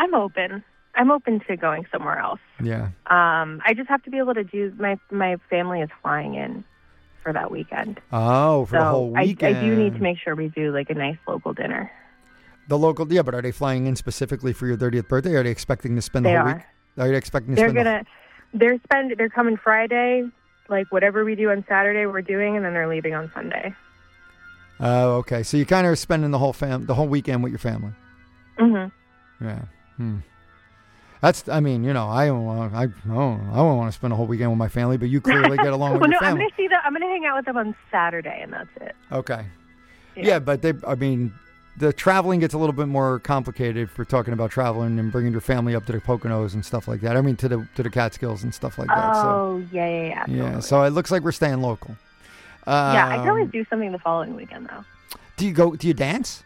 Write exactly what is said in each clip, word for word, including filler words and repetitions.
I'm open. I'm open to going somewhere else. Yeah. Um, I just have to be able to do. My my family is flying in for that weekend. Oh, for so the whole weekend. I, I do need to make sure we do like a nice local dinner. The local, yeah, but are they flying in specifically for your thirtieth birthday? Or are they expecting to spend the They whole are. week? Are they expecting to They're spend gonna. They're spend. They're coming Friday. Like whatever we do on Saturday, we're doing, and then they're leaving on Sunday. Oh, okay. So you kind of are spending the whole fam, the whole weekend with your family. Mm-hmm. Yeah. Hmm. That's. I mean, you know, I don't want. I don't. I don't want to spend a whole weekend with my family, but you clearly get along with well, your no, family. I'm gonna see them. I'm gonna hang out with them on Saturday, and that's it. Okay. Yeah. yeah, but they. I mean, the traveling gets a little bit more complicated if we're talking about traveling and bringing your family up to the Poconos and stuff like that. I mean, to the to the Catskills and stuff like that. Oh, so. yeah, yeah, yeah. Yeah. Totally. So it looks like we're staying local. Um, yeah, I can always do something the following weekend, though. Do you go? Do you dance?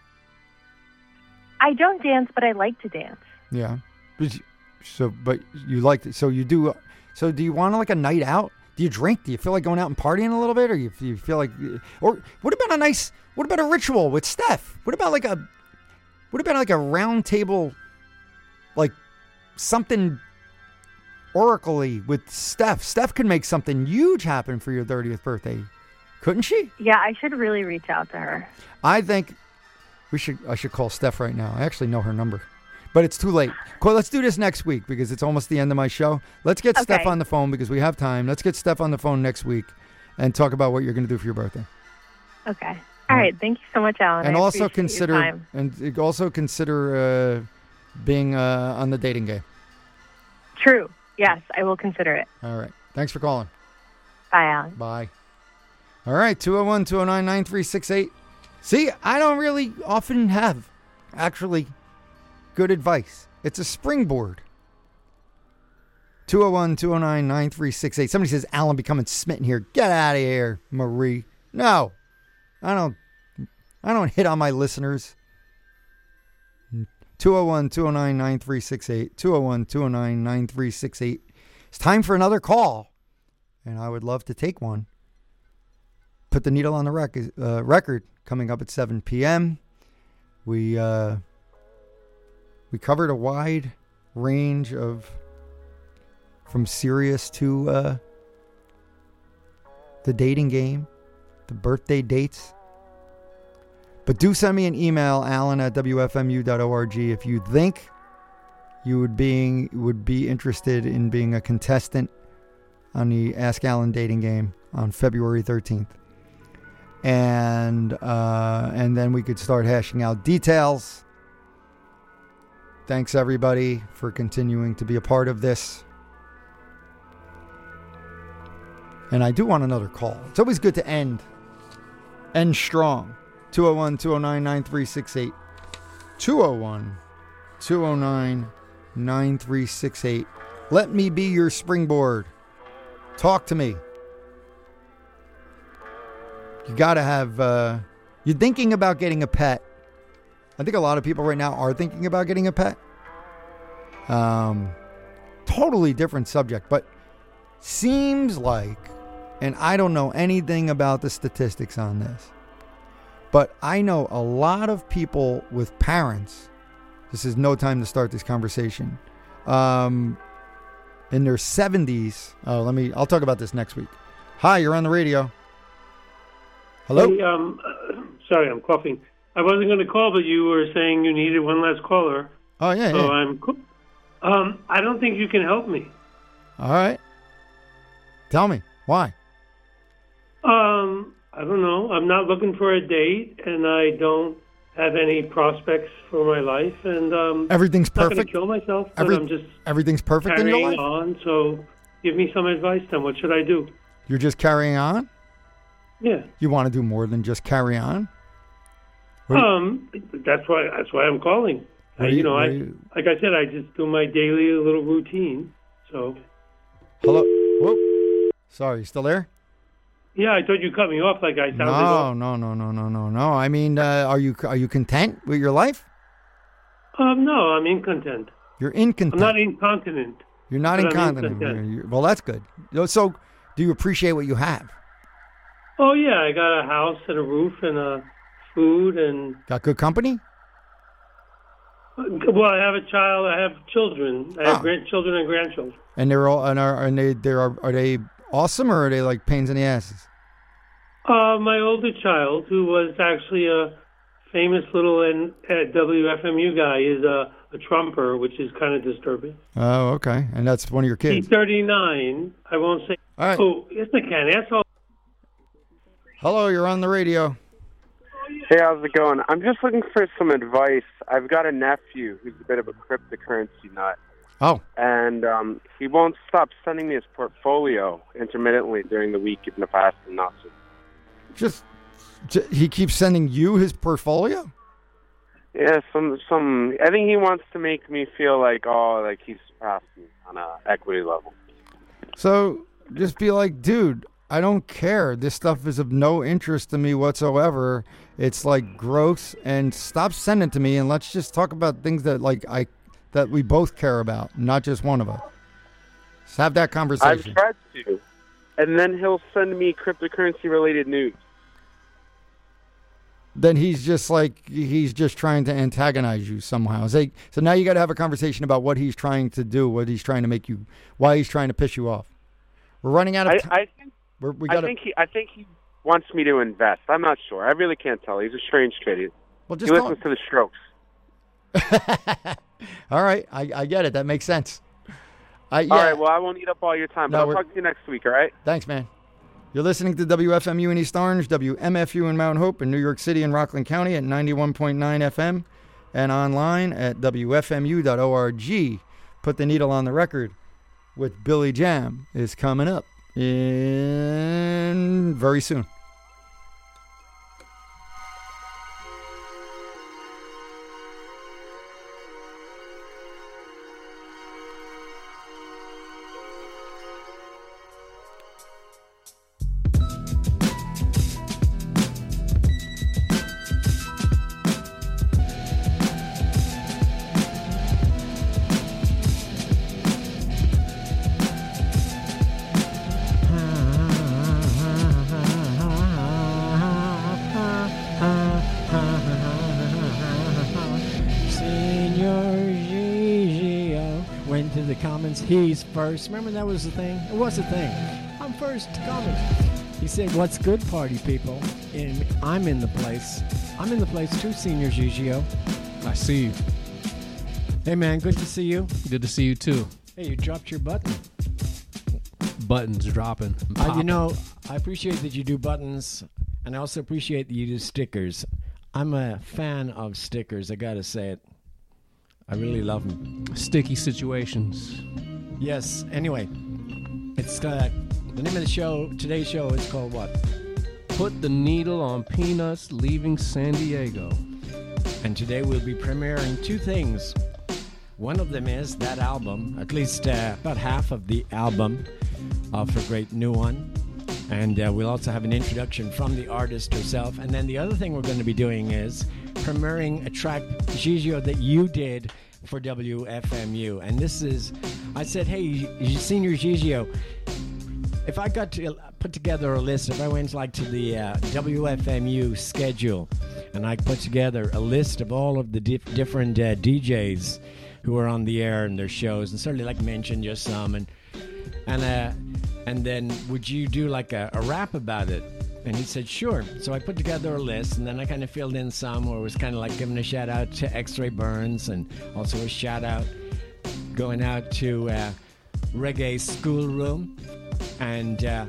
I don't dance, but I like to dance. Yeah. But you- So, but you like to, so you do. So, do you want like a night out? Do you drink? Do you feel like going out and partying a little bit, or you, you feel like, or what about a nice? What about a ritual with Steph? What about like a? What about like a round table, like something oracly with Steph? Steph could make something huge happen for your thirtieth birthday, couldn't she? Yeah, I should really reach out to her. I think we should. I should call Steph right now. I actually know her number, but it's too late. Cool, let's do this next week because it's almost the end of my show. Let's get Okay. Steph on the phone because we have time. Let's get Steph on the phone next week and talk about what you're going to do for your birthday. Okay. All right. Thank you so much, Alan. And I also appreciate your consider time. and also consider uh, being uh, on the dating game. True. Yes, I will consider it. All right. Thanks for calling. Bye, Alan. Bye. All right. two oh one, two oh nine, nine three six eight. See, I don't really often have actually good advice. It's a springboard. two oh one, two oh nine, nine three six eight. Somebody says, Alan becoming smitten here. Get out of here, Marie. No, I don't. I don't hit on my listeners. two oh one, two oh nine, nine three six eight. two oh one, two oh nine, nine three six eight. It's time for another call. And I would love to take one. Put the needle on the rec- uh, record coming up at seven p.m. We, uh, we covered a wide range of from serious to uh, the dating game, the birthday dates. But do send me an email, alan at w f m u dot org, if you think you would being would be interested in being a contestant on the Ask Alan dating game on February thirteenth. And uh, and then we could start hashing out details. Thanks, everybody, for continuing to be a part of this. And I do want another call. It's always good to end. End strong. two oh one, two oh nine, nine three six eight. two oh one, two oh nine, nine three six eight. Let me be your springboard. Talk to me. You got to have, uh, you're thinking about getting a pet. I think a lot of people right now are thinking about getting a pet. Um, totally different subject, but seems like, and I don't know anything about the statistics on this, but I know a lot of people with parents, this is no time to start this conversation, um, in their seventies. Oh, let me, I'll talk about this next week. Hi, you're on the radio. Hello? Hey, um, uh, sorry, I'm coughing. I wasn't going to call, but you were saying you needed one last caller. Oh, yeah, so yeah. I'm, co- um, I don't think you can help me. All right. Tell me. Why? Um, I don't know. I'm not looking for a date, and I don't have any prospects for my life, and um, Everything's I'm not going perfect. to kill myself, but Every- I'm just Everything's perfect in your carrying life? on. So give me some advice then. What should I do? You're just carrying on? Yeah. You want to do more than just carry on? What do you- Um, that's why that's why I'm calling. What I, do you you- know, what I do you- like I said, I just do my daily little routine. So Hello? Whoop. Sorry, you still there? yeah, I thought you cut me off like I sounded No, off. no, no, no, no, no, no. I mean, uh, are you are you content with your life? Um, no, I'm incontent. You're incontent. I'm not incontinent. You're not but I'm incontinent. incontent. You're- you're- well, that's good. So, do you appreciate what you have? Oh yeah, I got a house and a roof and a food and Got good company? Well, I have a child. I have children. I have Oh. grandchildren and grandchildren. And they're all and are and they they are are they awesome or are they like pains in the asses? Uh, my older child, who was actually a famous little N- uh, W F M U guy, is a, a Trumper, which is kind of disturbing. Oh, okay. And that's one of your He's kids. thirty-nine. I won't say. All right. Oh, yes, I can. Asshole. Hello, you're on the radio. Hey, how's it going? I'm just looking for some advice. I've got a nephew who's a bit of a cryptocurrency nut, Oh, and um, he won't stop sending me his portfolio intermittently during the week, even if I ask him not to. just j- he keeps sending you his portfolio? Yeah, some, some. I think he wants to make me feel like, oh, like he's surpassed me on a equity level. So just be like, dude, I don't care. This stuff is of no interest to me whatsoever. It's like gross, and stop sending it to me, and let's just talk about things that like I that we both care about, not just one of us. Let's have that I've conversation. tried to, and then he'll send me cryptocurrency-related news. Then he's just like he's just trying to antagonize you somehow. So, so now you got to have a conversation about what he's trying to do, what he's trying to make you, why he's trying to piss you off. We're running out of I, time. I think. We're, we I got to. think he. I think he wants me to invest. I'm not sure. I really can't tell. He's a strange kid. He, Well, he just listens talk. to the Strokes. All right, I, I get it. That makes sense. I, yeah. All right. Well, I won't eat up all your time, but No, I'll we're- talk to you next week. All right. Thanks, man. You're listening to W F M U in East Orange, W M F U in Mount Hope, in New York City and Rockland County at ninety-one point nine F M, and online at W F M U dot org. Put the needle on the record with Billy Jam is coming up in very soon. Went to the comments. He's first. Remember that was the thing? It was a thing. I'm first. Comments. He said, "What's good, party people?" And I'm in the place. I'm in the place too, Senior Gigio. I see you. Hey, man, good to see you. Good to see you too. Hey, you dropped your button. Buttons dropping. and Uh, you popping. know, I appreciate that you do buttons, and I also appreciate that you do stickers. I'm a fan of stickers. I gotta say it. I really love them. Sticky situations. Yes. Anyway, it's uh, the name of the show. Today's show is called what? Put the needle on Peanuts leaving San Diego. And today we'll be premiering two things. One of them is that album, at least uh, about half of the album of her great new one. And uh, we'll also have an introduction from the artist herself. And then the other thing we're going to be doing is premiering a track, Gigio, that you did for W F M U. And this is, I said, hey, Senior Gigio, if I got to put together a list, if I went like to the uh, W F M U schedule, and I put together a list of all of the dif- different uh, D Js who are on the air and their shows, and certainly like mention just some, and and uh, and then would you do like a, a rap about it? And he said, sure. So I put together a list, and then I kind of filled in some where it was kind of like giving a shout out to X-Ray Burns, and also a shout out going out to uh, Reggae Schoolroom, and uh,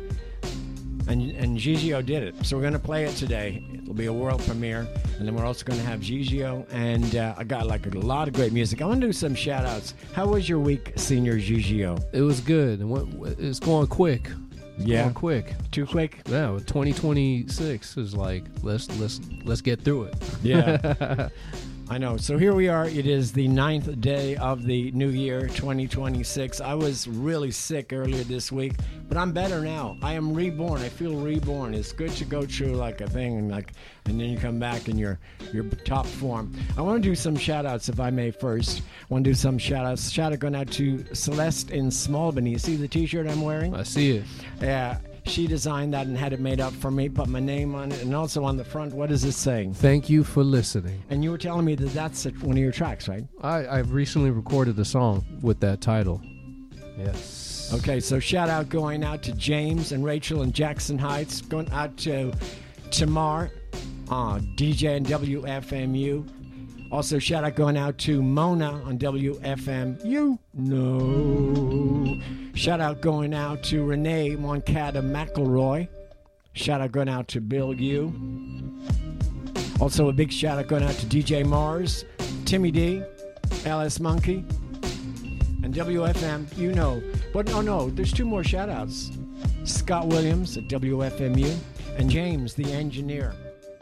and and Gigio did it. So we're going to play it today. It'll be a world premiere, and then we're also going to have Gigio, and uh, I got like a lot of great music. I want to do some shout outs. How was your week, Senior Gigio? It was good. And what- It's going quick. It's Yeah. going quick. Too quick? Yeah, twenty twenty-six is like let's let's let's get through it. Yeah. I know. So here we are. It is the ninth day of the new year, twenty twenty-six. I was really sick earlier this week, but I'm better now. I am reborn. I feel reborn. It's good to go through like a thing, and like, and then you come back in your your top form. I want to do some shout outs, if I may. First, I want to do some shout outs. Shout out going out to Celeste in Smallbany. You see the T-shirt I'm wearing? I see it. Yeah. She designed that and had it made up for me, put my name on it, and also on the front, what is it saying? Thank you for listening. And you were telling me that that's one of your tracks, right? I, I've recently recorded a song with that title. Yes. Okay, so shout out going out to James and Rachel in Jackson Heights, going out to Tamar, uh, D J and W F M U. Also, shout out going out to Mona on W F M U. No. Shout out going out to Renee Moncada McElroy. Shout out going out to Bill U. Also, a big shout out going out to D J Mars, Timmy D, L S Monkey, and W F M. You know. But oh no, there's two more shout outs. Scott Williams at W F M U and James, the engineer.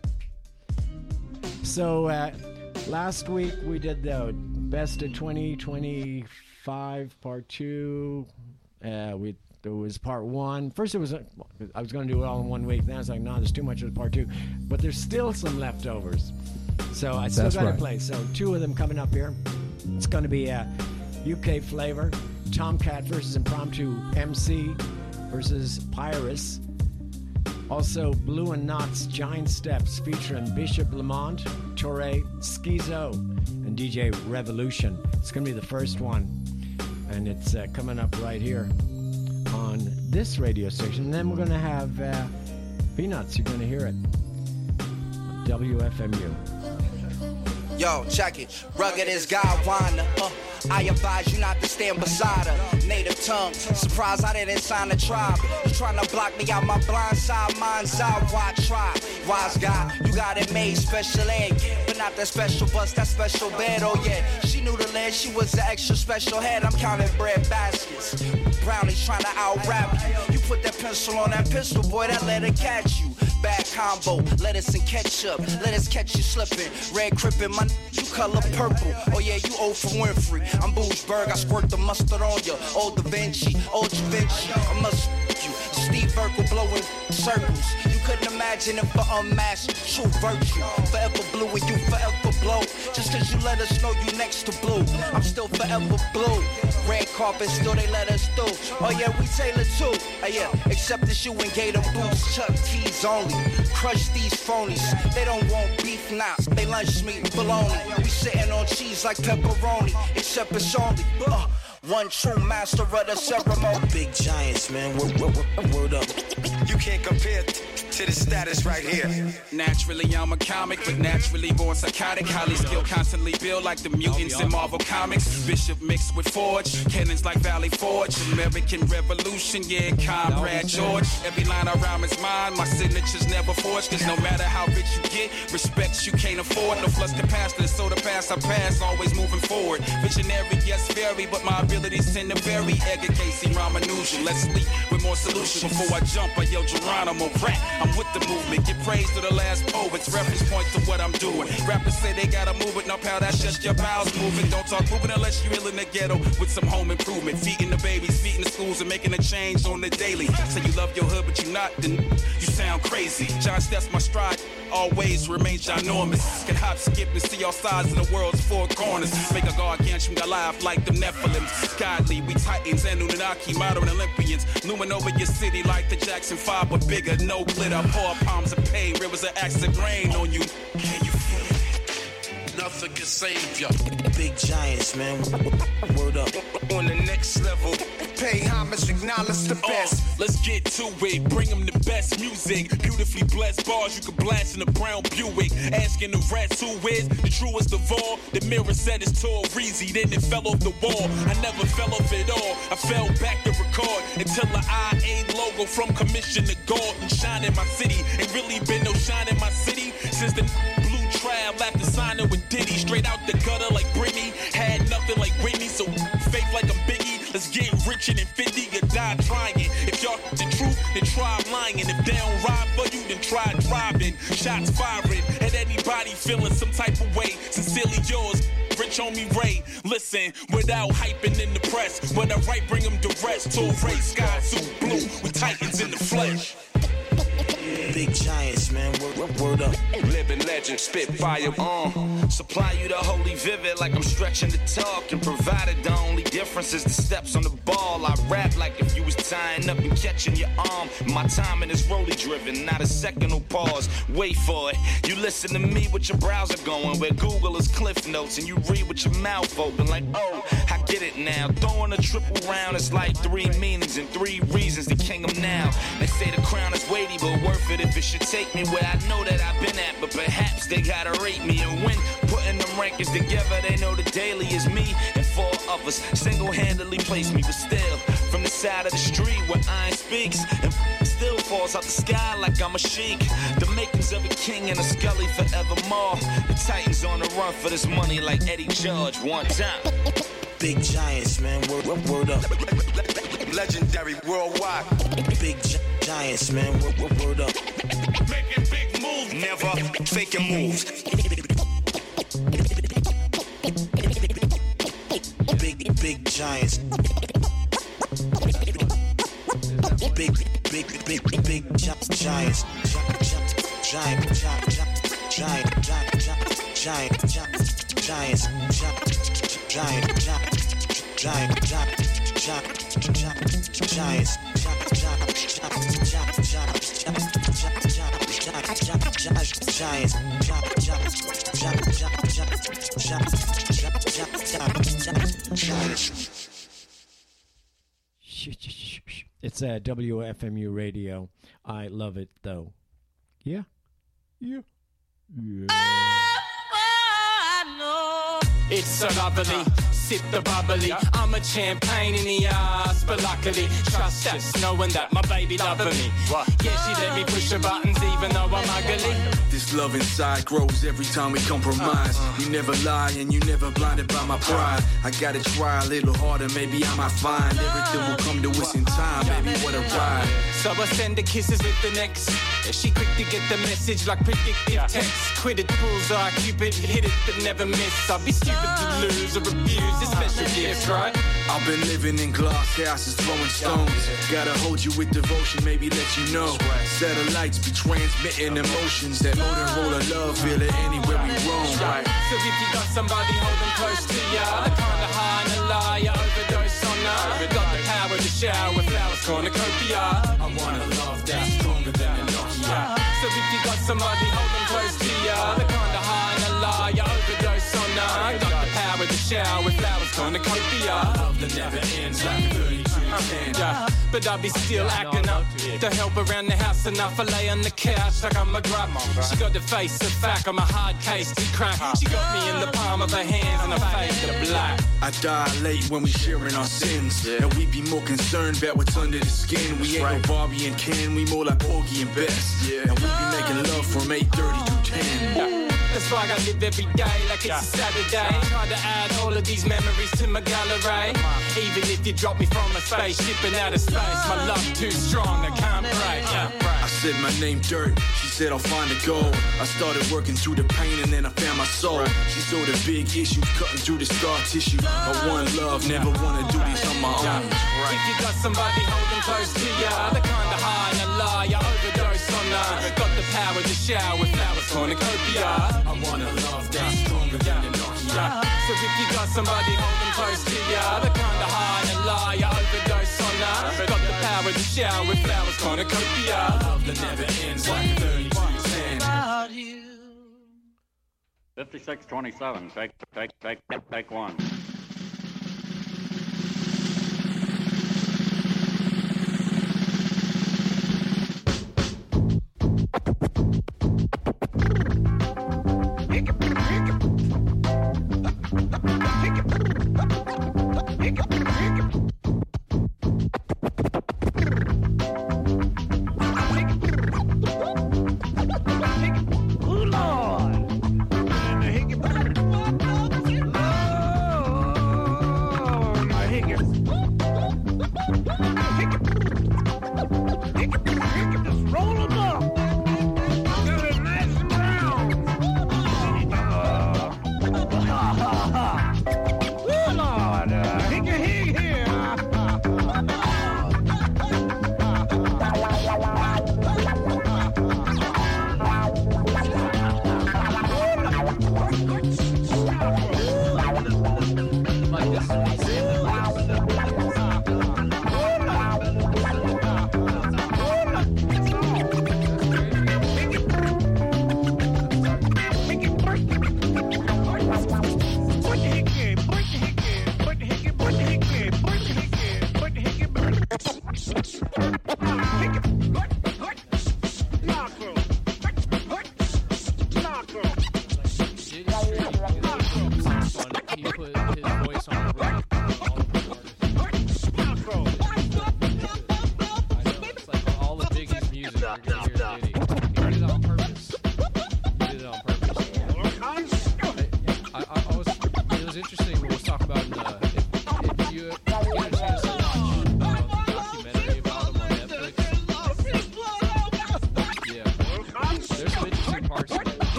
So, uh, last week we did the best of twenty twenty-five part two. Uh, we there was part one. First it was uh, I was going to do it all in one week. Then I was like, no, there's too much of the part two. But there's still some leftovers. So I still got to right. play. So two of them coming up here. It's going to be a U K flavor. Tomcat versus Impromptu M C versus Pyrus. Also, Blue and Knots Giant Steps featuring Bishop Lamont, Torre, Schizo, and D J Revolution. It's going to be the first one, and it's uh, coming up right here on this radio station. And then we're going to have uh, Peanuts. You're going to hear it. W F M U. Yo, check it. Rugged as Godwana. Uh, I advise you not to stand beside her. Native tongue. Surprised I didn't sign a tribe. You trying to block me out my blind side. Mind's eye. Why try? Wise guy, you got it made. Special ed. But not that special bus, that special bed. Oh yeah. She knew the land. She was the extra special head. I'm counting bread baskets. Brownies trying to out-rap you. You put that pencil on that pistol, boy, that let it catch you. Bad combo, lettuce and ketchup. Let us catch you slipping. Red crippin', my you color purple. Oh yeah, you old for Winfrey. I'm Boogeberg, I squirt the mustard on ya. Old Da Vinci, old Da Vinci. I must you. Steve Urkel blowing circles. You couldn't imagine it for unmasked true virtue. Forever blue and you forever blow. Just cause you let us know you next to blue. I'm still forever blue. Red carpet, still they let us through. Oh yeah, we Taylor too. Oh yeah, except the shoe and gator boots. Chuck T's only. Crush these phonies. They don't want beef now. They lunch meat bologna. We sitting on cheese like pepperoni. Except it's only uh, one true master of the ceremony. Big giants, man. Word, word, word, word up. You can't compare to the status right here. Naturally, I'm a comic, but naturally born psychotic. Highly skilled, constantly built like the mutants in Marvel Comics. Bishop mixed with Forge, cannons like Valley Forge. American Revolution, yeah, Comrade George. Every line I rhyme is mine, my signature's never forged. Cause no matter how rich you get, respect you can't afford. No flux capacitor, so the past I pass, always moving forward. Visionary, yes, very, but my abilities tend to vary. Edgar Casey, Ramanujan, let's sleep with more solutions. Before I jump, I yell Geronimo, rap. I'm with the movement, get praise to the last poets. Reference points to what I'm doing. Rappers say they gotta move it, now pal, that's just your bowels moving. Don't talk moving unless you're ill in the ghetto with some home improvement. Feeding the babies, feeding the schools, and making a change on the daily. Say you love your hood, but you not, then you sound crazy. John Steps my stride, always remain ginormous. Can hop, skip, and see all sides of the world's four corners. Make a gargantuan alive like the Nephilim. Godly, we titans and Anunnaki, modern Olympians. Looming over your city like the Jackson five, but bigger, no glitter. Pour palms of pain, rivers of acid rain on you. Can you feel it? Nothing can save ya. Big giants, man. Word up. On the next level, pay homage, acknowledge the best. Uh, let's get to it. Bring them the best music. Beautifully blessed bars you can blast in a brown Buick. Asking the rest who is the truest of all. The mirror said it's tall, Reezy, then it fell off the wall. I never fell off at all. I fell back to record until the I A logo from Commission to Gold and shine in my city. Ain't really been no shine in my city since the blue trap after signing with Diddy. Straight out the gutter like Britney. Had nothing like Whitney, so faith like a Biggie. Let's get richer than fifty or die trying. If y'all the truth, then try lying. If they don't ride for you, then try driving. Shots firing at anybody feeling some type of way. Sincerely yours, Rich Homie Ray. Listen, without hyping in the press, when I write, bring them to rest. Till Ray Sky suit blue with titans in the flesh. Big giants, man, word, word, word up. Living legend, spit fire on. Supply you the holy vivid like I'm stretching the talk. And provided the only difference is the steps on the ball. I rap like if you was tying up and catching your arm. My timing is rolly driven, not a second will pause. Wait for it. You listen to me with your browser going, where Google is Cliff Notes, and you read with your mouth open like, oh, I get it now. Throwing a triple round, it's like three meanings and three reasons to king 'em now. They say the crown is weighty, but worth it if it should take me where I know that I've been at. But perhaps they gotta rate me, and when putting them rankings together, they know the daily is me and four others single-handedly place me. But still, from the side of the street where iron speaks and still falls out the sky like I'm a sheik. The makings of a king and a Scully forevermore. The Titans on the run for this money like Eddie George one time. Big giants, man, word, word, word up. Legendary worldwide. Big gi- giants, man, word, word, word up. Making big moves, never faking moves. Big, big giants. Big, big, big, big, big gi- giants. Giant, giant, giant, giant, giant, giant, giant, giants, giant, giant, giant, giants, It's a W F M U radio. I love it though. Yeah. Yeah. Yeah. It's so lovely, sip the bubbly. I'm a champagne in the ass, but luckily, trust us, knowing that my baby loving me. Yeah, she let me push her buttons even though I'm ugly. This love inside grows every time we compromise. You never lie and you never blinded by my pride. I gotta try a little harder, maybe I might find everything will come to us in time, baby, what a ride. So I send the kisses with the next. She quick to get the message like predictive text. Quit it, bullseye, Cupid, hit it but never miss. I'll be stupid to lose or abuse this special gift, right? I've been living in glass houses, throwing stones. Gotta hold you with devotion, maybe let you know. Satellites be transmitting emotions. That Motorola love, feel it anywhere we roam. So if you got somebody holding close to ya, the kind of high and a lie, you overdose on her. Got the power to shower with flowers, cornucopia. I wanna love that's stronger than a Nokia. So if you got somebody holding close to ya, the kind of high and a lie, you overdose on her. Got the power to shower with flowers, cornucopia. Love that never ends like thirty-two ten. Yeah, but I'll be still acting up to help around the house enough. I lay on the couch like I'm a grub. She got the face of fact, I'm a hard case to crack. She got me in the palm of her hands and her face to black. I dilate when we sharing our sins, yeah. And we be more concerned about what's under the skin. We ain't right. No Barbie and Ken, we more like Porgy and Bess, yeah. And we be making love from eight thirty to ten. Yeah. That's why I live every day like it's yeah. a Saturday. Try to add all of these memories to my gallery. Even if you drop me from a spaceship and out of space, my love too strong, I can't break. Yeah. I said my name Dirt, she said I'll find a goal. I started working through the pain and then I found my soul. She saw the big issues cutting through the scar tissue. I one love, never wanna do this on my own. If you got somebody holding close to ya, the kind of high and a lie, you overdose on her. Got the power to shower with flowers, cornucopia. I wanna love that's stronger than a Nokia. So if you got somebody holding close to ya, the kind of high and a lie, you overdose on her. Got the power to shower with flowers, cornucopia. Love that never ends like thirty-two ten. fifty-six twenty-seven, take, take, take, take one. Oh, Lord.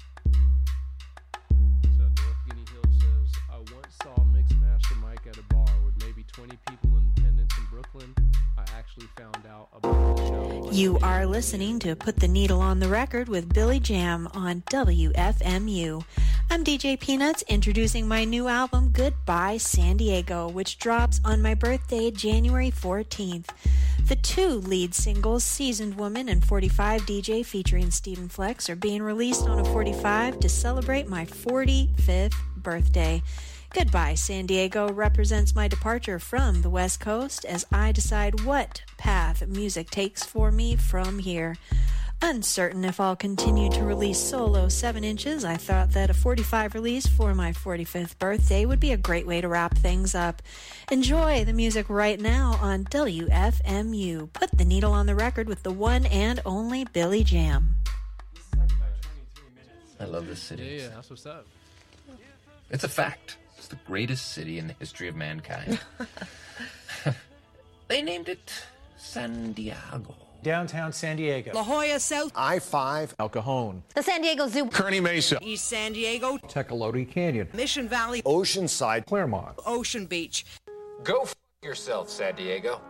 So North Guinea Hill says, I once saw Mixmaster Mike at a bar with maybe twenty people in attendance in Brooklyn. I actually found out about the show. You are listening to Put the Needle on the Record with Billy Jam on W F M U. I'm D J Peanuts introducing my new album, Goodbye San Diego, which drops on my birthday, January fourteenth. The two lead singles, Seasoned Woman and forty-five D J featuring Stephen Flex, are being released on a forty-five to celebrate my forty-fifth birthday. Goodbye San Diego represents my departure from the West Coast as I decide what path music takes for me from here. Uncertain if I'll continue to release solo seven inches, I thought that a forty-five release for my forty-fifth birthday would be a great way to wrap things up. Enjoy the music right now on W F M U. Put the needle on the record with the one and only Billy Jam. I love this city. Yeah, yeah, that's what's up. It's a fact. It's the greatest city in the history of mankind. They named it San Diego. Downtown San Diego. La Jolla South. I five. El Cajon. The San Diego Zoo. Kearny Mesa. East San Diego. Tecolote Canyon. Mission Valley. Oceanside. Claremont. Ocean Beach. Go f*** yourself, San Diego.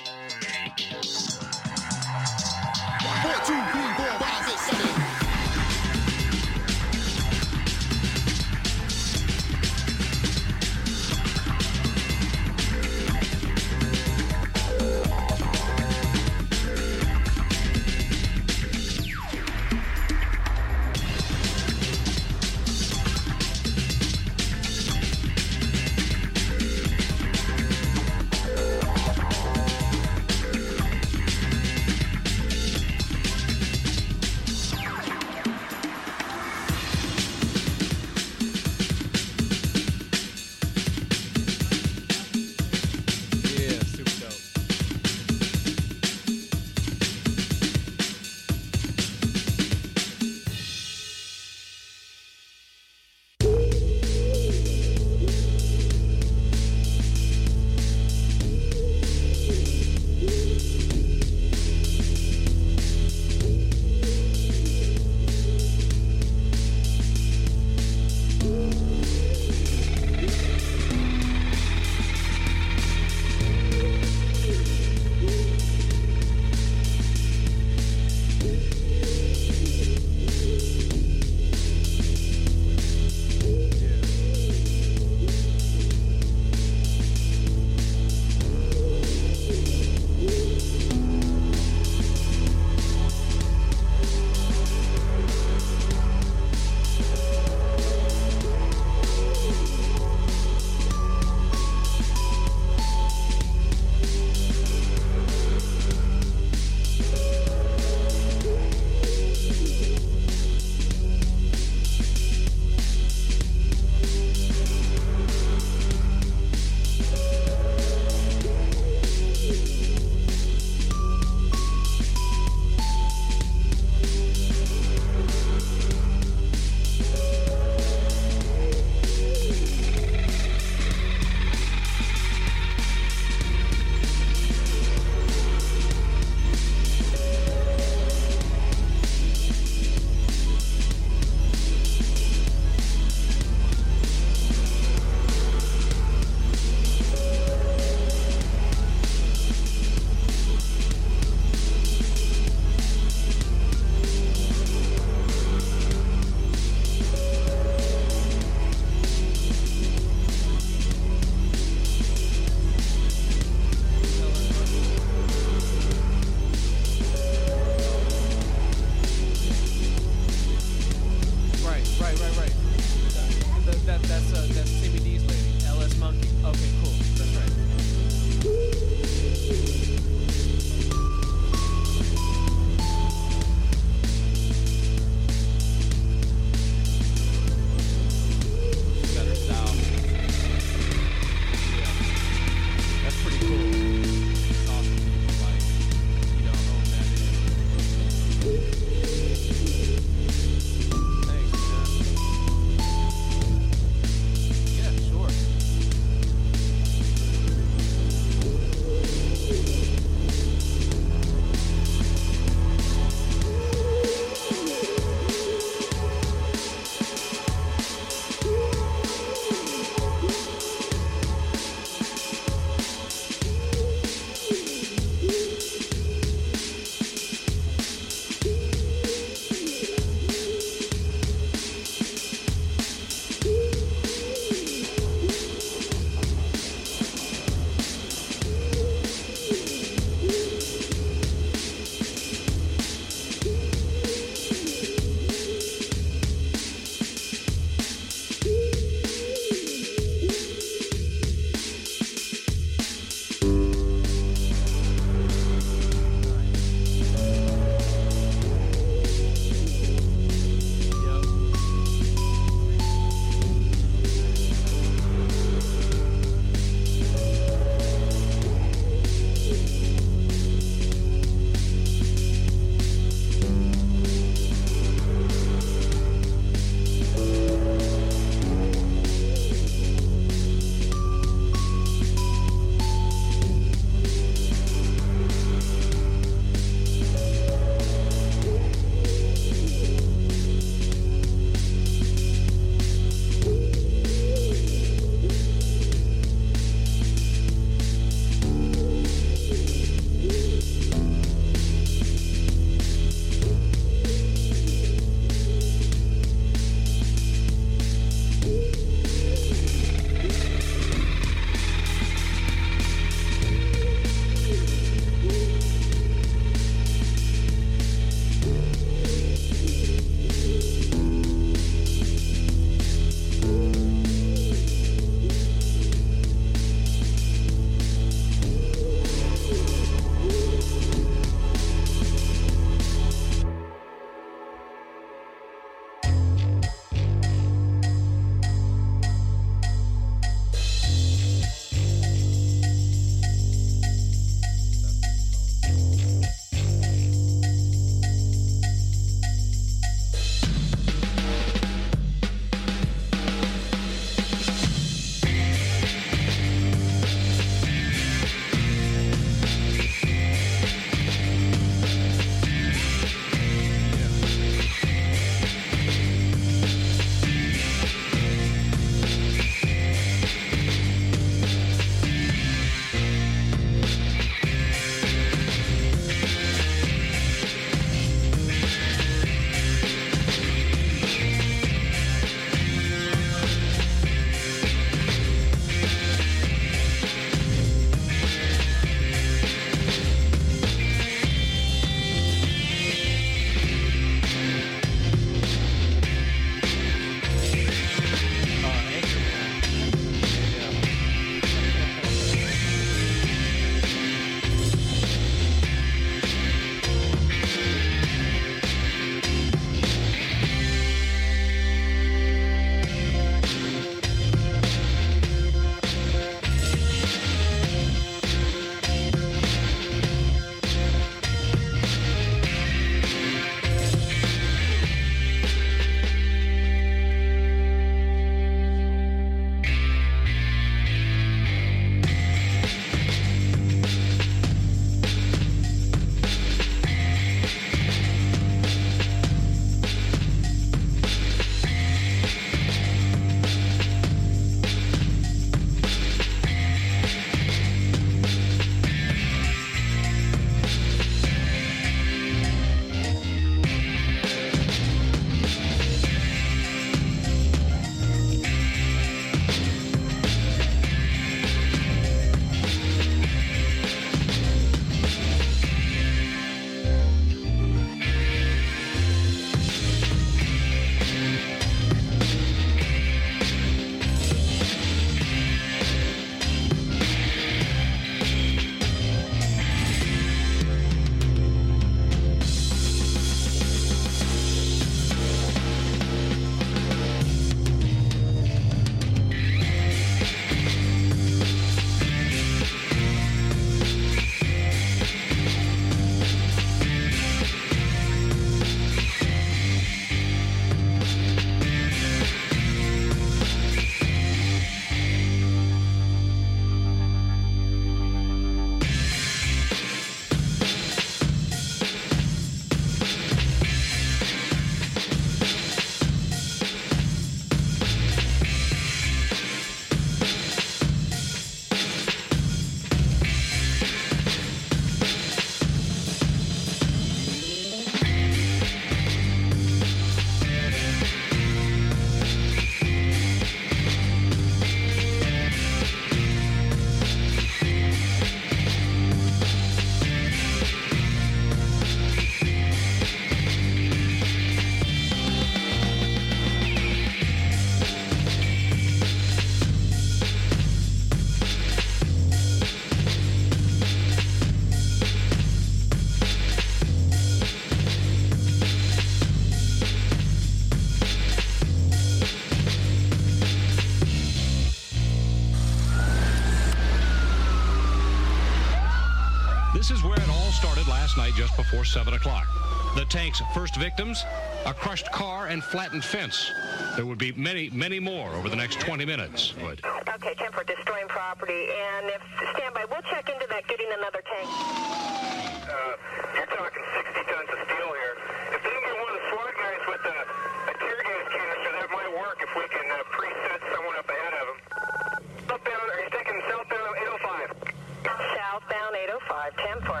last night just before seven o'clock. The tank's first victims, a crushed car and flattened fence. There would be many, many more over the next twenty minutes. Would. Okay, ten for destroying property. And if, stand by, we'll check into that, getting another tank. Uh, you're talking sixty tons of steel here. If they can get one of the SWAT guys with a, a tear gas canister, that might work if we can uh, preset someone up ahead of them. Southbound, are you thinking southbound eight oh five? Southbound eight oh five, ten for.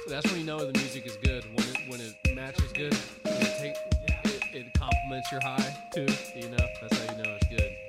that's when you know the music is good. When it when it matches good, when it, take, it, it complements your high too. You know, that's how you know it's good.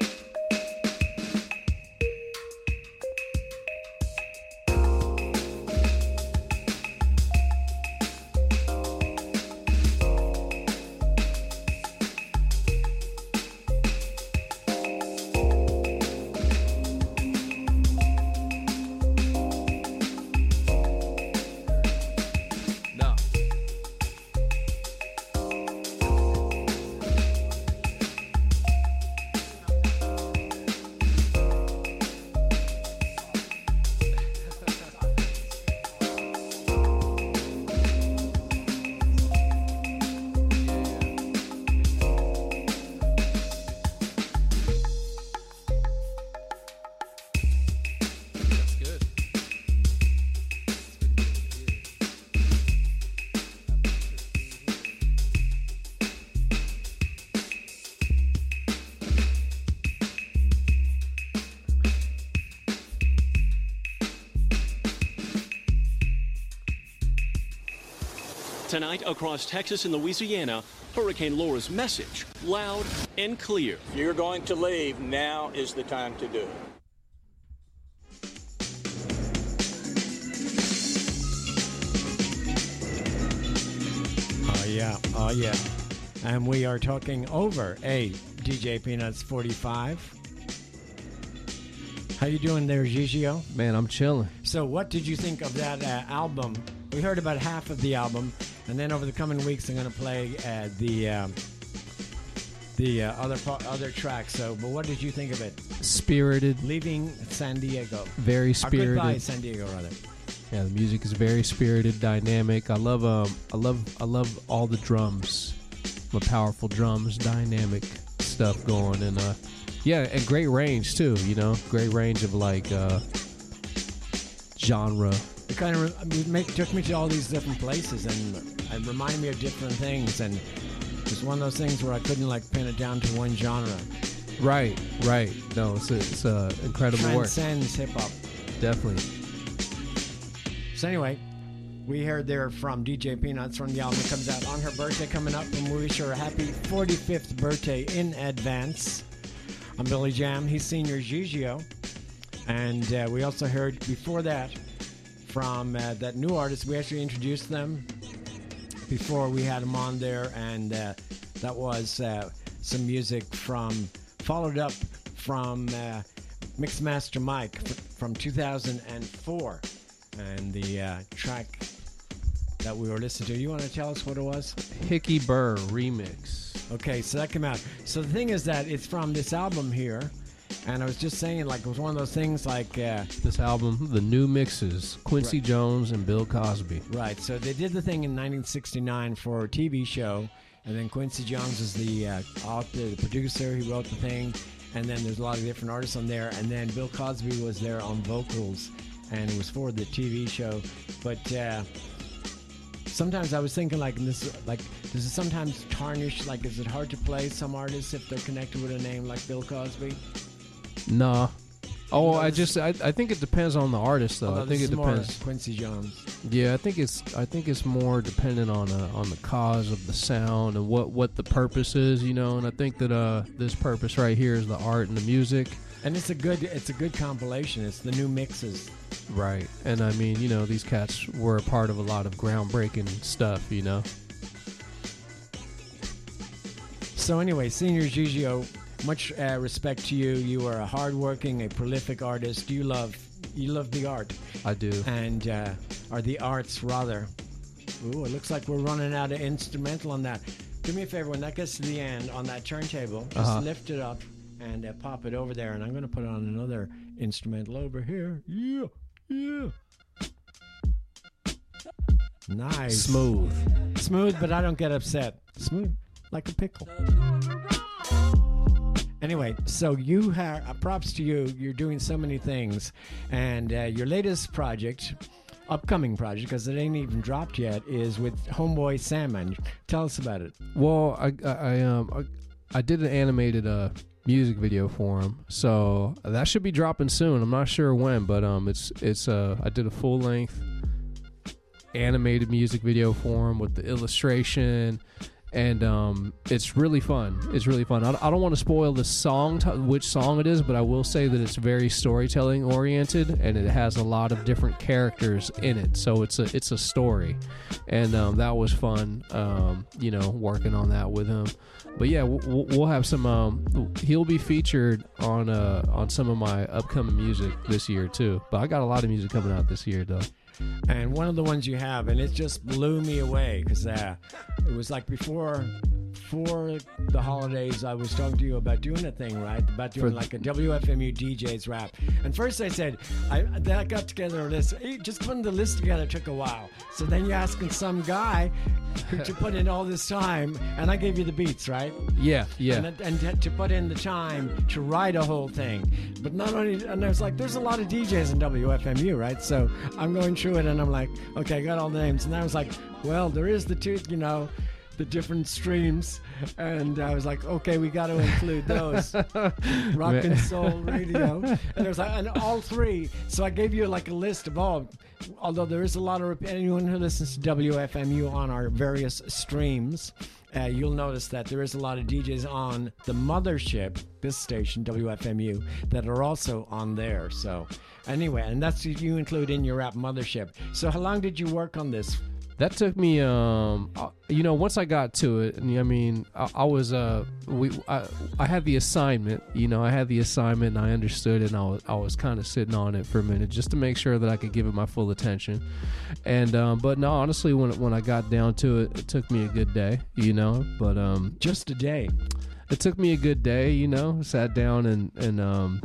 Tonight, across Texas and Louisiana, Hurricane Laura's message, loud and clear. If you're going to leave, now is the time to do it. Oh, yeah. Oh, yeah. And we are talking over a D J Peanuts forty-five. How you doing there, Gigio? Man, I'm chilling. So what did you think of that uh, album? We heard about half of the album, and then over the coming weeks, I'm going to play uh, the um, the uh, other other tracks. So, but what did you think of it? Spirited. Leaving San Diego. Very spirited. Or goodbye, San Diego, rather. Yeah, the music is very spirited, dynamic. I love um, I love I love all the drums, the powerful drums, dynamic stuff going, and uh, yeah, and great range too. You know, great range of like uh, genre. It kind of I mean, make, took me to all these different places, and it reminded me of different things, and it's one of those things where I couldn't like pin it down to one genre. Right, right. No, it's a, it's a incredible work. Transcends hip hop. Definitely. So anyway, we heard there from D J Peanuts from the album that comes out on her birthday coming up, and we wish her a happy forty-fifth birthday in advance. I'm Billy Jam. He's Senior Gigio, and uh, we also heard before that from uh, that new artist. We actually introduced them before we had them on there, and uh, that was uh, some music from, followed up from uh, Mixmaster Mike f- from two thousand four, and the uh, track that we were listening to. You want to tell us what it was? Hickey Burr remix. Okay, so that came out. So the thing is that it's from this album here. And I was just saying, like, it was one of those things like... Uh, this album, the new mixes, Quincy right. Jones and Bill Cosby. Right, so they did the thing in nineteen sixty-nine for a T V show, and then Quincy Jones was the, uh, author, the producer, he wrote the thing, and then there's a lot of different artists on there, and then Bill Cosby was there on vocals, and it was for the T V show. But uh, sometimes I was thinking, like, this, like, does it sometimes tarnish, like, is it hard to play some artists if they're connected with a name like Bill Cosby? Nah. Oh, I just I, I think it depends on the artist though. Although I think this it is more depends. Quincy Jones. Yeah, I think it's I think it's more dependent on uh, on the cause of the sound and what, what the purpose is, you know. And I think that uh this purpose right here is the art and the music. And it's a good it's a good compilation. It's the new mixes. Right. And I mean, you know, these cats were a part of a lot of groundbreaking stuff, you know. So anyway, Senior Gigio, much uh, respect to you. You are a hardworking, a prolific artist. You love, you love the art. I do. And uh, or the arts rather. Ooh, it looks like we're running out of instrumental on that. Do me a favor, when that gets to the end on that turntable, just uh-huh. lift it up and uh, pop it over there. And I'm going to put on another instrumental over here. Yeah, yeah. Nice. Smooth. Smooth, but I don't get upset. Smooth, like a pickle. Anyway, so you have uh, props to you. You're doing so many things, and uh, your latest project, upcoming project, because it ain't even dropped yet, is with Homeboy Sandman. Tell us about it. Well, I I, I um I, I did an animated uh music video for him, so that should be dropping soon. I'm not sure when, but um it's it's uh I did a full length animated music video for him with the illustration. And um, it's really fun. It's really fun. I, I don't want to spoil the song, t- which song it is, but I will say that it's very storytelling oriented, and it has a lot of different characters in it. So it's a it's a story, and um, that was fun. Um, you know, working on that with him. But yeah, we'll, we'll have some. Um, he'll be featured on uh, on some of my upcoming music this year too. But I got a lot of music coming out this year though. And one of the ones you have, and it just blew me away because uh, it was like before, before the holidays, I was talking to you about doing a thing, right? About doing For- like a W F M U D J's rap. And first I said, I then I got together a list. Hey, just putting the list together took a while. So then you're asking some guy to put in all this time, and I gave you the beats, right? Yeah, yeah. And, and to, to put in the time to write a whole thing. But not only, and I was like, there's a lot of D Js in W F M U, right? So I'm going through it, and I'm like, okay, I got all the names. And I was like, well, there is the two, you know, the different streams. And I was like, okay, we got to include those. Rock and soul radio. And there was like, and all three. So I gave you like a list of all. Although there is a lot of, anyone who listens to W F M U on our various streams, uh, you'll notice that there is a lot of D Js on the mothership, this station, W F M U, that are also on there. So anyway, and that's what you include in your rap mothership. So how long did you work on this? That took me, um, uh, you know, once I got to it, and I mean, I, I was, uh, we, I, I had the assignment, you know, I had the assignment, and I understood it, and I was, I was kind of sitting on it for a minute just to make sure that I could give it my full attention. And, um, but no, honestly, when when I got down to it, it took me a good day, you know, but um, just a day. It took me a good day, you know, sat down and and um,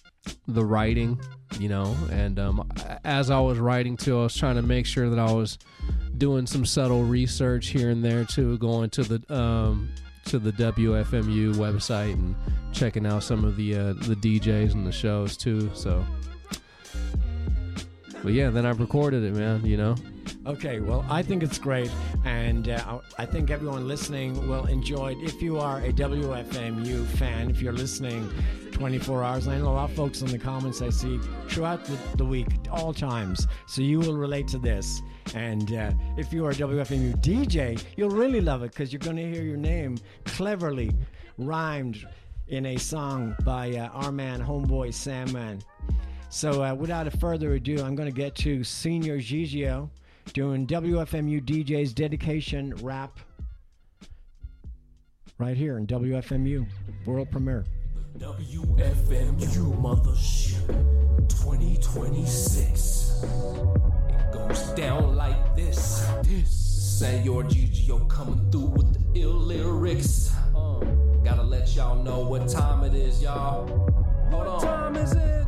the writing, you know, and um, as I was writing too, I was trying to make sure that I was doing some subtle research here and there too, going to the um, to the W F M U website and checking out some of the uh, the D Js and the shows too. So, but yeah, then I recorded it, man. You know. Okay, well, I think it's great, and uh, I think everyone listening will enjoy it. If you are a W F M U fan, if you're listening twenty-four hours, I know a lot of folks in the comments I see throughout the, the week, all times, so you will relate to this. And uh, if you are a W F M U D J, you'll really love it because you're going to hear your name cleverly rhymed in a song by uh, our man, homeboy Sandman. So uh, without a further ado, I'm going to get to Senior Gigio doing W F M U D J's dedication rap right here in W F M U world premiere. W F M U mothership twenty twenty-six. It goes down like this. This Senor Gigio coming through with the ill lyrics. Uh, gotta let y'all know what time it is, y'all. Hold on. What time is it?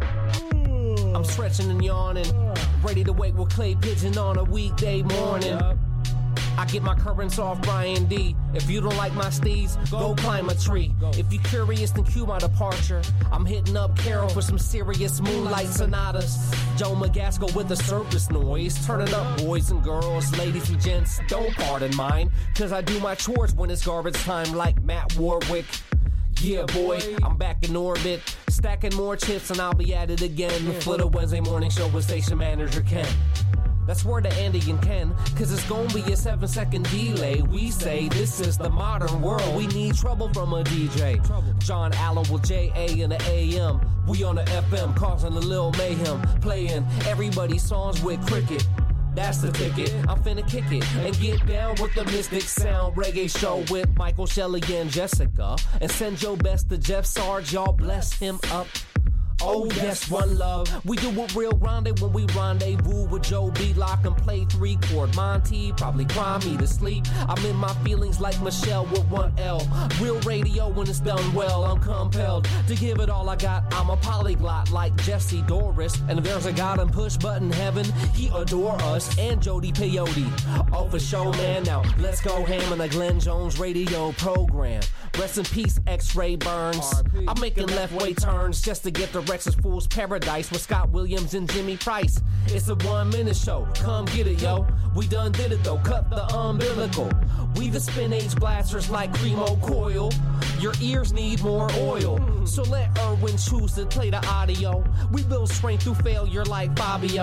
I'm stretching and yawning, ready to wake with Clay Pigeon on a weekday morning. I get my currents off Brian D. If you don't like my steeds, go climb a tree. If you're curious, then cue my departure. I'm hitting up Carol for some serious moonlight sonatas. Joe McGaskill with the surface noise. Turning up boys and girls, ladies and gents. Don't pardon mine, cause I do my chores when it's garbage time like Matt Warwick. Yeah, boy, I'm back in orbit, stacking more chips and I'll be at it again for the Wednesday morning show with station manager Ken. That's word to Andy and Ken, cause it's gonna be a seven second delay. We say this is the modern world, we need trouble from a D J. John Allen with J A in the A M, we on the F M causing a little mayhem, playing everybody's songs with cricket. That's the ticket, I'm finna kick it and get down with the Mystic Sound Reggae Show with Michael Shelley and Jessica. And send your best to Jeff Sarge, y'all bless him up. Oh yes, one love. We do a real grande when we rendezvous with Joe B-Lock and play three chord Monty, probably cry me to sleep. I'm in my feelings like Michelle with one L. Real radio when it's done well, I'm compelled to give it all I got. I'm a polyglot like Jesse Doris. And if there's a God in push button heaven, he adore us and Jody Peyote. Oh for show man, now let's go ham in the Glenn Jones radio program. Rest in peace, X-Ray Burns. I'm making left way turns just to get the Rex's Fool's Paradise with Scott Williams and Jimmy Price. It's a one minute show, come get it, yo. We done did it though, cut the umbilical. We the spin age blasters like Cremo Coil. Your ears need more oil, so let Irwin choose to play the audio. We build strength through failure like Fabio.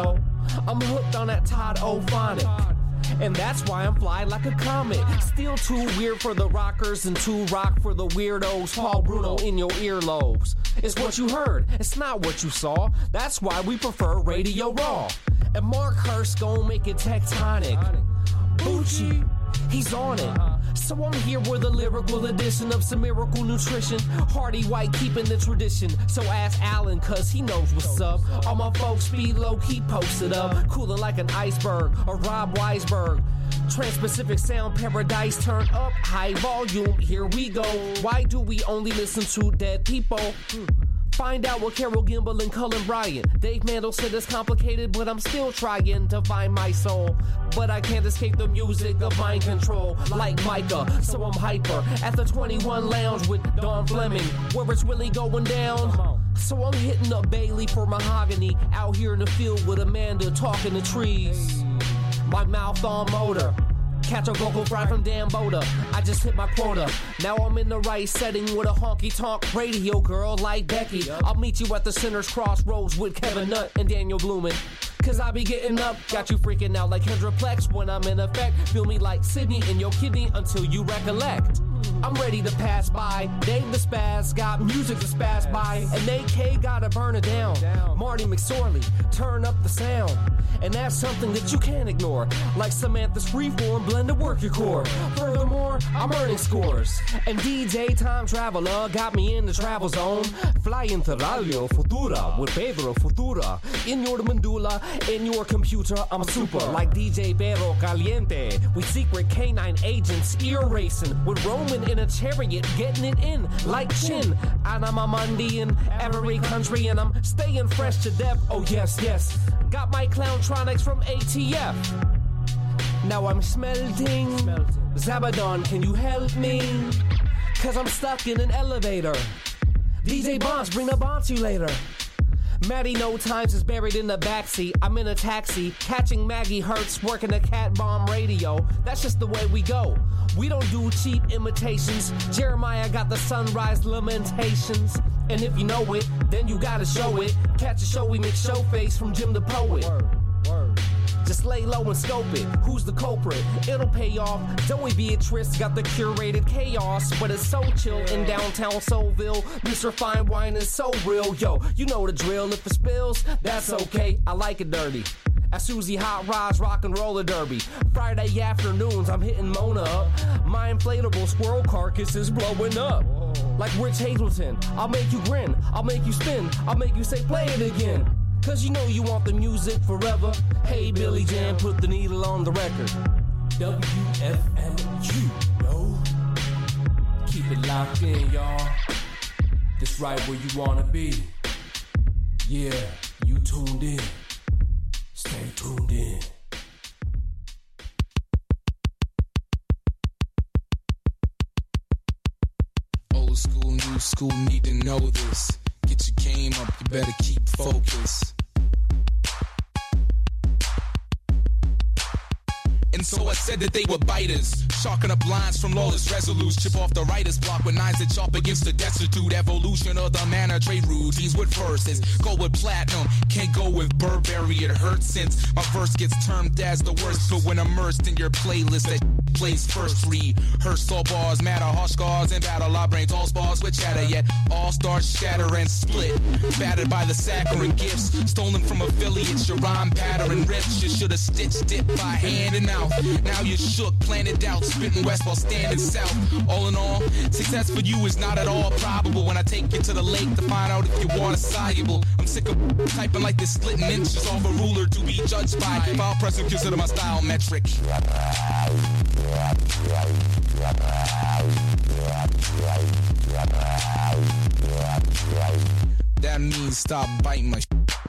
I'm hooked on that Todd O'Phonic. And that's why I'm fly like a comet. Still too weird for the rockers and too rock for the weirdos. Paul Bruno in your earlobes. It's what you heard, it's not what you saw. That's why we prefer Radio Raw. And Mark Hurst gon' make it tectonic. Bucci, he's on it. So I'm here with a lyrical edition of some miracle nutrition. Hardy White keeping the tradition. So ask Alan, cause he knows what's up. All my folks be low key posted up. Cooling like an iceberg, a Rob Weisberg. Trans-Pacific Sound Paradise, turn up, high volume, here we go. Why do we only listen to dead people? Hmm. Find out what Carol Gimbel and Cullen Bryant. Dave Mandel said it's complicated, but I'm still trying to find my soul. But I can't escape the music of mind control, like Micah, so I'm hyper. At the twenty-one Lounge with Don Fleming, where it's really going down. So I'm hitting up Bailey for mahogany, out here in the field with Amanda talking to trees. My mouth on motor. Catch a vocal fry from Dan Boda. I just hit my quota. Now I'm in the right setting with a honky-tonk radio girl like Becky. I'll meet you at the Center's Crossroads with Kevin Nutt and Daniel Blumen. Cause I be getting up, got you freaking out like Kendra Plex when I'm in effect. Feel me like Sydney in your kidney until you recollect. I'm ready to pass by. Dave the Spaz got music to spaz by. And A K gotta burn it down. Marty McSorley, turn up the sound. And that's something that you can't ignore. Like Samantha's freeform blended work your core. Furthermore, I'm earning scores. And D J Time Traveler got me in the travel zone. Flying to Radio Futura with Pedro Futura. In your medulla, in your computer, I'm super. Like D J Perro Caliente. With secret canine agents ear racing. With Roman in a chariot getting it in like Chin. And I'm a Monday in every country. And I'm staying fresh to death. Oh yes, yes. Got my Clowntronics from A T F. Now I'm smelting. Zabadon, can you help me? Cause I'm stuck in an elevator. D J Bonds, bring the Bonsu later. Maddie No Times is buried in the backseat. I'm in a taxi, catching Maggie Hertz, working a cat bomb radio. That's just the way we go. We don't do cheap imitations. Jeremiah got the sunrise lamentations. And if you know it, then you gotta show it. Catch a show, we make show face from Jim the Poet. Word, word. Just lay low and scope it. Who's the culprit? It'll pay off. Zoe Beatrice got the curated chaos, but it's so chill in downtown Soulville. Mister Fine Wine is so real. Yo, you know the drill. If it spills, that's okay. I like it dirty. At Susie Hot Rods Rock and Roller Derby. Friday afternoons, I'm hitting Mona up. My inflatable squirrel carcass is blowing up. Like Rich Hazleton, I'll make you grin. I'll make you spin. I'll make you say play it again. Cause you know you want the music forever. Hey, Billy Jam, put the needle on the record. W F M U, yo. Keep it locked in, y'all. This right where you wanna be. Yeah, you tuned in. Stay tuned in. Old school, new school, need to know this. Get your game up, you better keep focus. And so I said that they were biters, chalking up lines from lawless resolutes. Chip off the writer's block with nines that chop against the destitute. Evolution of the manner, trade routines with verses. Go with platinum, can't go with Burberry. It hurts since my verse gets termed as the worst. But when immersed in your playlist that plays first, rehearse all bars, matter, harsh scars and battle. Our brains all spars with chatter, yet all stars shatter and split. Battered by the saccharine gifts, stolen from affiliates. Your rhyme pattern rips, you should've stitched it by hand and out. Now you're shook, planted doubt, spitting west while standing south. All in all, success for you is not at all probable. When I take you to the lake to find out if your water's soluble. I'm sick of typing like this, splitting inches off a ruler to be judged by. File pressing, consider my style metric. That means stop biting my sh-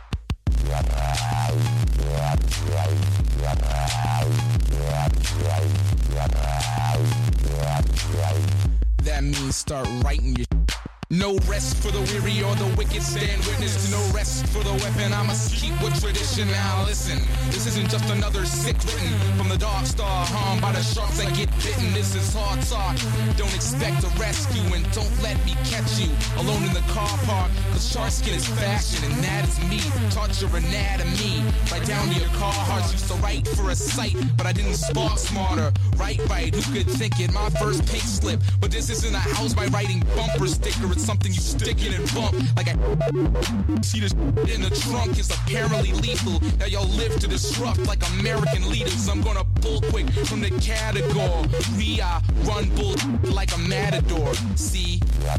That means start writing your sh- No rest for the weary or the wicked. Stand witness to no rest for the weapon. I must keep with tradition. Now listen, this isn't just another sick written from the the dark star, harmed by the sharks that get bitten. This is hard talk. Don't expect a rescue and don't let me catch you alone in the car park. Cause shark skin is fashion and that is me. Taught your anatomy right down to your car hearts. Used to write for a site, but I didn't spark smarter. Right, right, who could think it? My first pink slip. But this isn't a house by writing bumper sticker. It's something you stick in and bump. Like I see this in the trunk is apparently lethal. Now y'all live to disrupt like American leaders. I'm gonna pull quick from the category. We I run bull like a matador. See?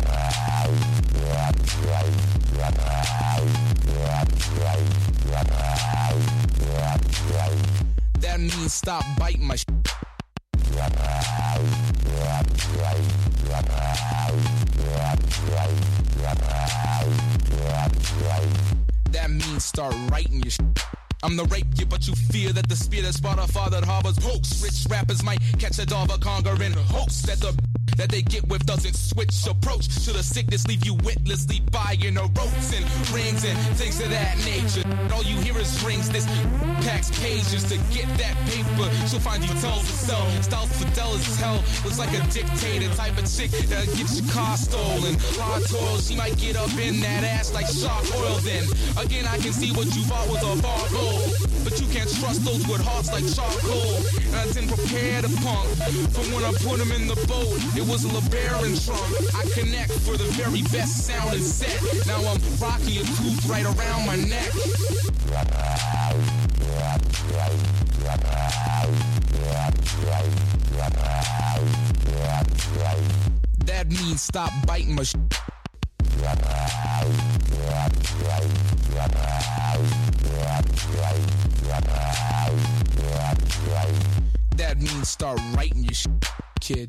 That means stop biting my sh- That means start writing your sh- I'm the rape you, but you fear that the spear that spot a father that harbors hoax. Rich rappers might catch a dog conquering hopes that the that they get with doesn't switch approach to the sickness, leave you witlessly buying the ropes and rings and things of that nature. All you hear is rings, this packs pages to get that paper. She'll find details to sell, styles Fidel as hell. Looks like a dictator type of chick that gets your car stolen. Hard toil, she might get up in that ass like shark oil. Then again, I can see what you thought was a bar goal, but you can't trust those with hearts like charcoal. And I didn't prepare the punk for when I put him in the boat. It was a LeBaron trunk. I connect for the very best sound and set. Now I'm rocking a tooth right around my neck. That means stop biting my sh- That means start writing your sh- kid.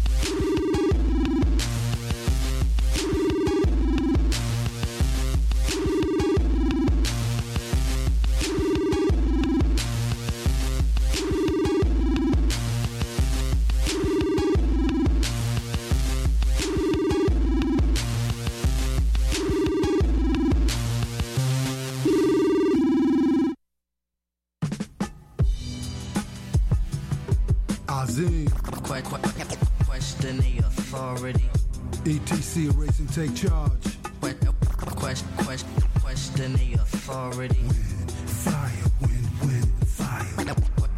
Question the authority. E T C erase and take charge. Question, question, question the authority. Wind, fire, wind, wind, fire.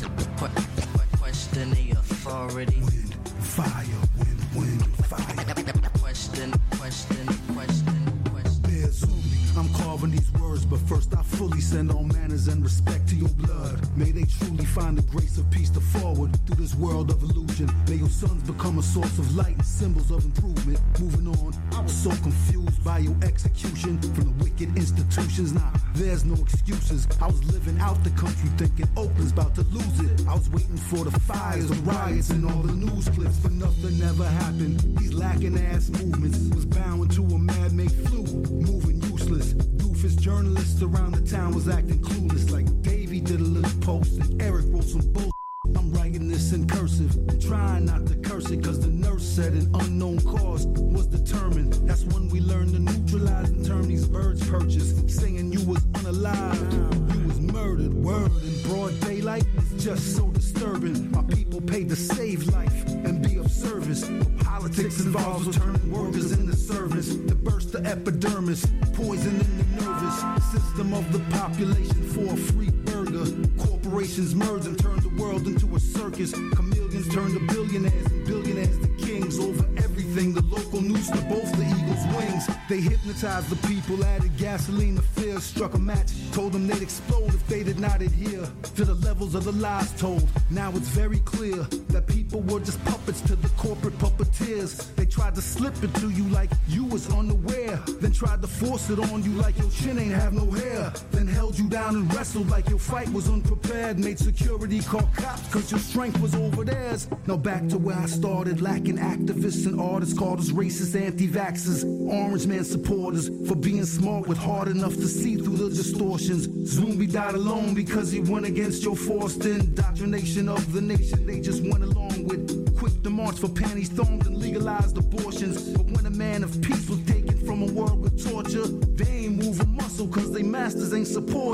Question the authority. Wind, fire, wind, wind, fire. Question, question, question, question. Bears on me. I'm carving these words, but first I fully send all manners and respect to your blood. May they truly find the grace of peace to forward through this world of illusion. May your sons become a source of light and symbols of improvement. Moving on, I was so confused by your execution from the wicked institutions. Nah, there's no excuses. I was living out the country thinking Oakland's about to lose it. I was waiting for the fires, the riots, and all the news clips, but nothing ever happened. These lacking ass movements was bound to a man-made flu, moving useless. Doofus journalists around the town was acting clueless, like Davey did a little post and Eric wrote some bullshit. I'm writing this in cursive, I'm trying not to curse it, cause the nurse said an unknown cause was determined. That's when we learned to neutralize and turn these birds purchased, saying you was unalive, you was murdered. Word in broad daylight is just so disturbing. My people paid to save life and be of service. Politics involves turning workers into servants to burst the epidermis, poison in the nervous system of the population for a free burger. Corporations merge and turn the world into a circus. Chameleons turn to billionaires and billionaires to kings over everything. The local news to both the eagle's wings. They hypnotized the people, added gasoline to fear, struck a match, told them they'd explode if they did not adhere to the levels of the lies told. Now it's very clear that people were just puppets to the corporate puppeteers. They tried to slip it to you like you was unaware, then tried to force it on you like your chin ain't have no hair, then held you down and wrestled like your fight was unprepared, made security call cops cause your strength was over theirs. Now back to where I started, lacking activists and artists called us racist anti-vaxxers, orange man supporters for being smart with hard enough to see through the distortions. Zumbi died alone because he went against your forced indoctrination of the nation. They just went along with quick to march for panties, thongs, and legalized abortions. But when a man of peace was taken from a world with torture, they ain't move a muscle cause they masters ain't supported.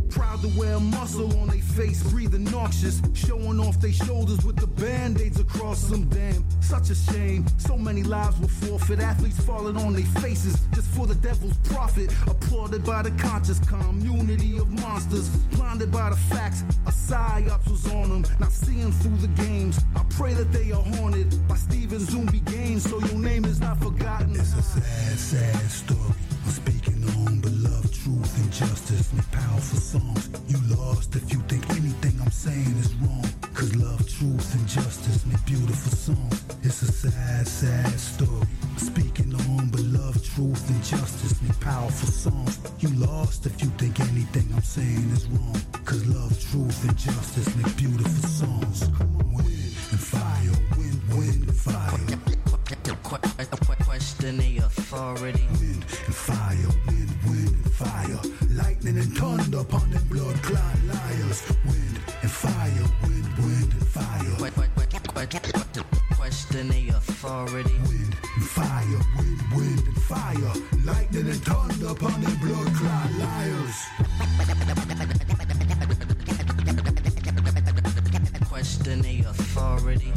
Proud to wear muscle on their face, breathing noxious, showing off their shoulders with the band-aids across them. Damn, such a shame. So many lives were forfeit, athletes falling on their faces just for the devil's profit. Applauded by the conscious community of monsters, blinded by the facts. A psyops was on them, not seeing through the games. I pray that they are haunted by Steven Zumbi games, so your name is not forgotten. It's a sad, sad story. I'm speaking on beloved truth and justice. Make powerful songs. You lost if you think anything I'm saying is wrong. Cause love, truth, and justice make beautiful songs. It's a sad, sad story. Speaking on beloved truth and justice make powerful songs. You lost if you think anything I'm saying is wrong. Cause love, truth, and justice make beautiful songs. Wind and fire, wind, wind and fire. Question the authority. Wind and fire, wind, wind and fire. Lightning and thunder upon them blood clot liars. Wind and fire, wind, wind and fire. Question the authority. Wind and fire, wind, wind and fire. Lightning and thunder upon them blood clot liars. Question the authority.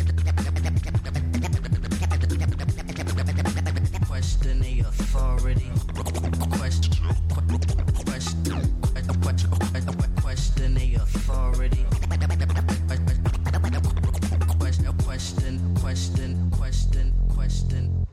Question the authority. Question, question, question the authority. Question, question, question, question, question.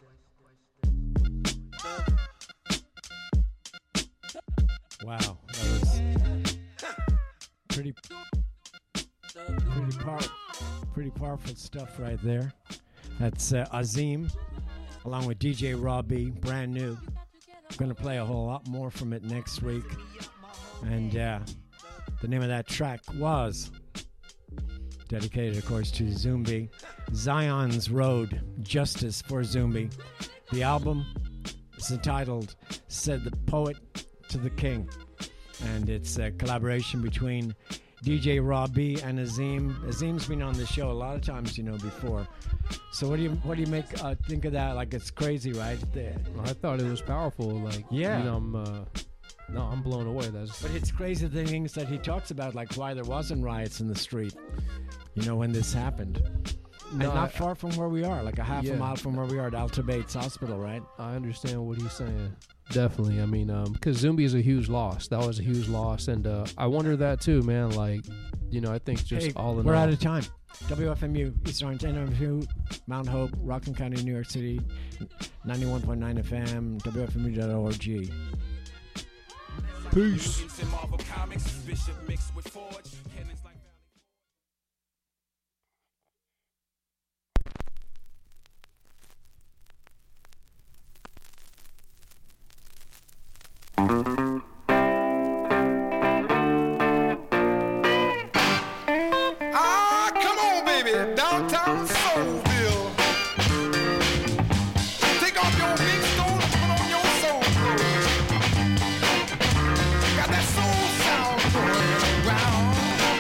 Wow, that was pretty, pretty power, pretty powerful stuff right there. That's uh, Azim, along with D J Robbie, brand new. I'm going to play a whole lot more from it next week. And uh, the name of that track was dedicated, of course, to Zumbi. Zion's Road, Justice for Zumbi. The album is entitled Said the Poet to the King. And it's a collaboration between D J Robbie and Azim. Azim's been on the show a lot of times, you know, before. So what do you what do you make uh, think of that? Like, it's crazy, right? The, I thought it was powerful. Like, yeah, you know, I'm uh, no, I'm blown away. That's but it's crazy the things that he talks about, like why there wasn't riots in the street, you know, when this happened. No, and not I, far from where we are, like a half yeah. a mile from where we are at Alta Bates Hospital, right? I understand what he's saying. Definitely. I mean, um, because Zumbi is a huge loss. That was a huge loss, and uh, I wonder that too, man. Like, you know, I think just hey, all in we're all, out of time. W F M U, Eastern Orange, N F U, Mount Hope, Rockland County, New York City, ninety-one point nine F M, W F M U dot org. Peace. Ah, come on, baby, downtown Soulville. Take off your big stole and put on your soul clothes. Got that soul sound going around.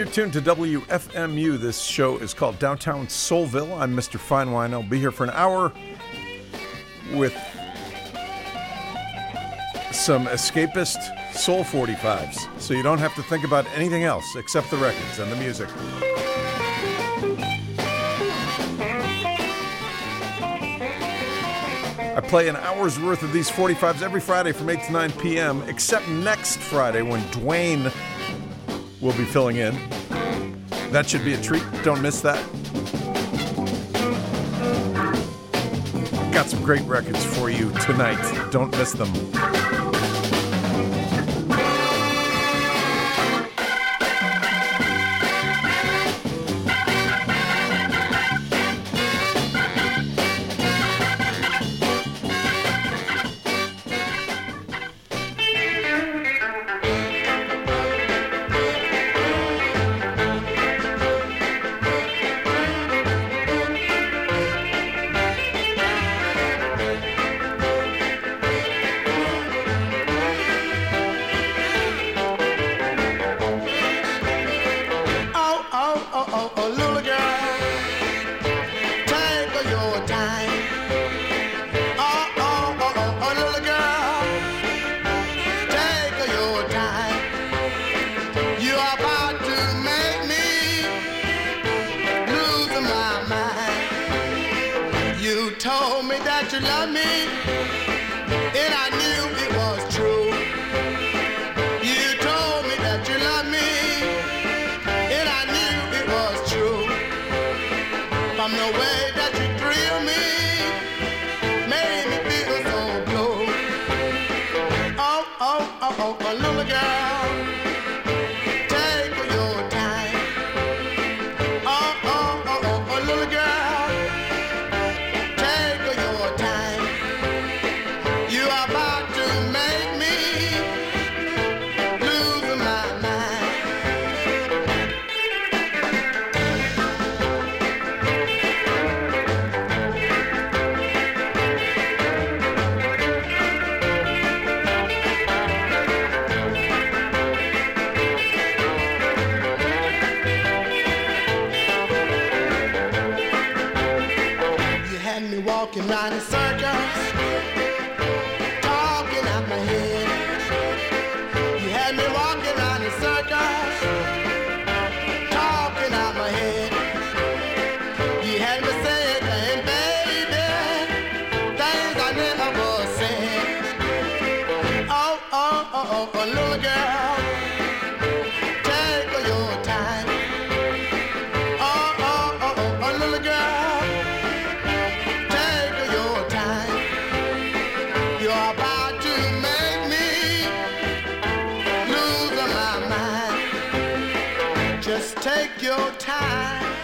You're tuned to W F M U. This show is called Downtown Soulville. I'm Mister Finewine. I'll be here for an hour with some escapist soul forty-fives, so you don't have to think about anything else except the records and the music. I play an hour's worth of these forty-fives every Friday from eight to nine p.m., except next Friday when Dwayne will be filling in. That should be a treat. Don't miss that. Got some great records for you tonight. Don't miss them. Take your time.